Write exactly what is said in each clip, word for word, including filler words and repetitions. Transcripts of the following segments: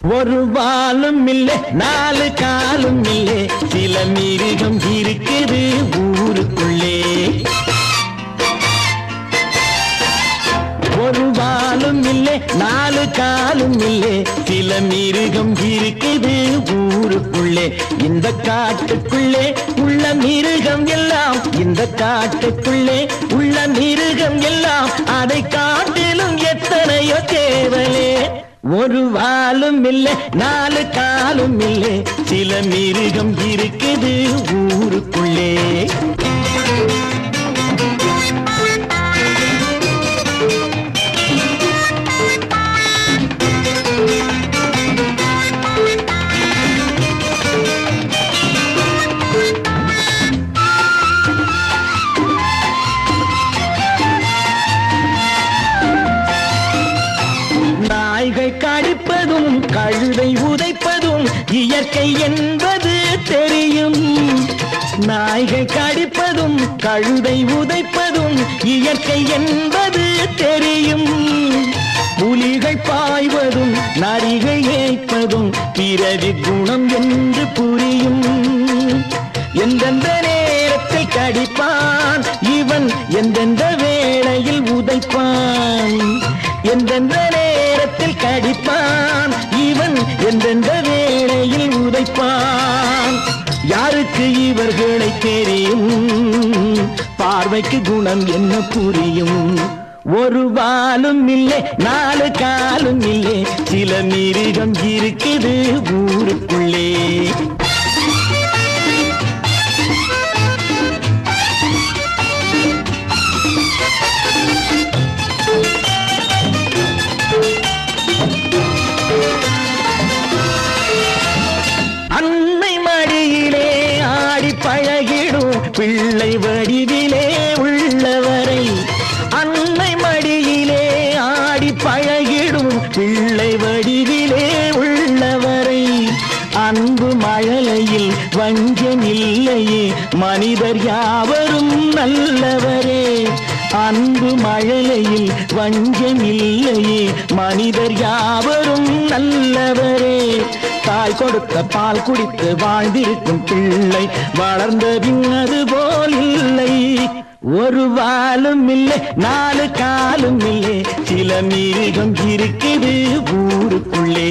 ஒரு வாலும் இல்லை நாலு காலும் இல்லை சில மிருகம் இருக்குது ஊருக்குள்ளே. ஒரு வாலும் இல்லை நாலு காலும் இல்லை சில மிருகம் இருக்குது ஊருக்குள்ளே. இந்த காட்டுக்குள்ளே உள்ள மிருகம் எல்லாம் இந்த காட்டுக்குள்ளே உள்ள மிருகம் எல்லாம் அதை காட்டிலும் எத்தனையோ தேவலே. ஒரு வாலும் இல்லை நாலு காலும் இல்லை சில மிருகம் இருக்குது ஊருக்குள்ளே. நாய்கள் கடிப்பதும் கழுதை உதைப்பதும் இயற்கை என்பது தெரியும். நாய்கள் கடிப்பதும் கழுதை உதைப்பதும் இயற்கை என்பது தெரியும். புலிகள் பாய்வதும் நரிகள் ஏய்ப்பதும் பிறவி குணம் என்று புரியும். எந்தெந்த நேரத்தில் கடிப்பான் இவன் எந்தெந்த வேளையில் உதைப்பான். எந்தெந்த நேரத்தில் கடிப்பான் இவன் எந்தெந்த வேளையில் உதைப்பான். யாருக்கு இவர்களை தெரியும் பார்வைக்கு குணம் என்ன புரியும். ஒரு வாலும் இல்லை நாலு காலும் இல்லை சில மிருகம் இருக்குது ஊருக்குள்ளே. அன்னை மடியிலே ஆடி பழகிடும் பிள்ளை வடிவிலே உள்ளவரை. அன்னை மடியிலே ஆடி பழகிடும் பிள்ளை வடிவிலே உள்ளவரை. அன்பு மழலையில் வஞ்சம் இல்லையே மனிதர் யாவரும் நல்லவரே. அன்பு மழலையில் வஞ்சம் இல்லையே மனிதர் யாவரும் நல்லவரே. தாய் கொடுத்த பால் குடித்து வாழ்ந்திருக்கும் பிள்ளை வளர்ந்த பின்னது போல் இல்லை. ஒரு வாலும் இல்லை நாலு காலும் இல்லை சில மிருகம் இருக்குது ஊருக்குள்ளே.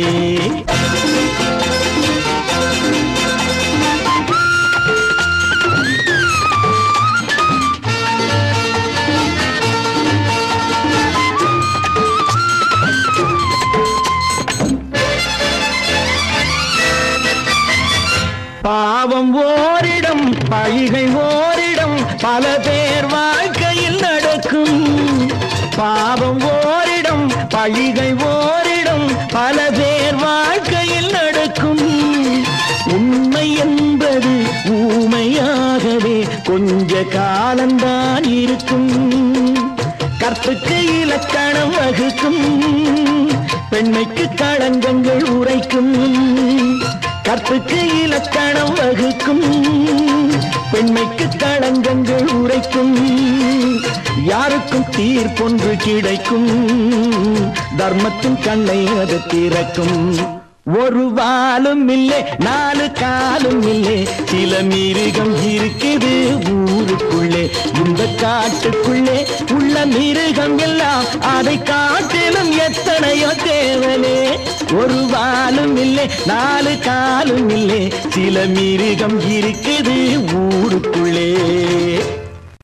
பாவம் ஓரிடம் பழிகள் ஓரிடம் பல பேர் வாழ்க்கையில் நடக்கும். பாவம் ஓரிடம் பழிகள் ஓரிடம் பல பேர் வாழ்க்கையில் நடக்கும். உண்மை என்பது ஊமையாகவே கொஞ்ச காலம்தான் இருக்கும். கற்புக்கு இலக்கணம் வகுக்கும் பெண்மைக்கு களங்கங்கள் உரைக்கும். கற்புக்கு இலக்கணம் வகுக்கும் பெண்மைக்கு களங்கங்கள் உரைக்கும். யாருக்கும் தீர்ப்பொன்று கிடைக்கும் தர்மத்தின் கண்ணை அது திறக்கும். ஒரு வாலும் இல்லை நாலு காலும் இல்லை சில மிருகம் இருக்குது ஊருக்குள்ளே. இந்த காட்டுக்குள்ளே உள்ள மிருகம் எல்லாம் அதை காட்டிலும் எத்தனையோ தேவனே. ஒரு வாலும் இல்லை நாலு காலும் இல்லை சில மிருகம் இருக்குது ஊருக்குள்ளே.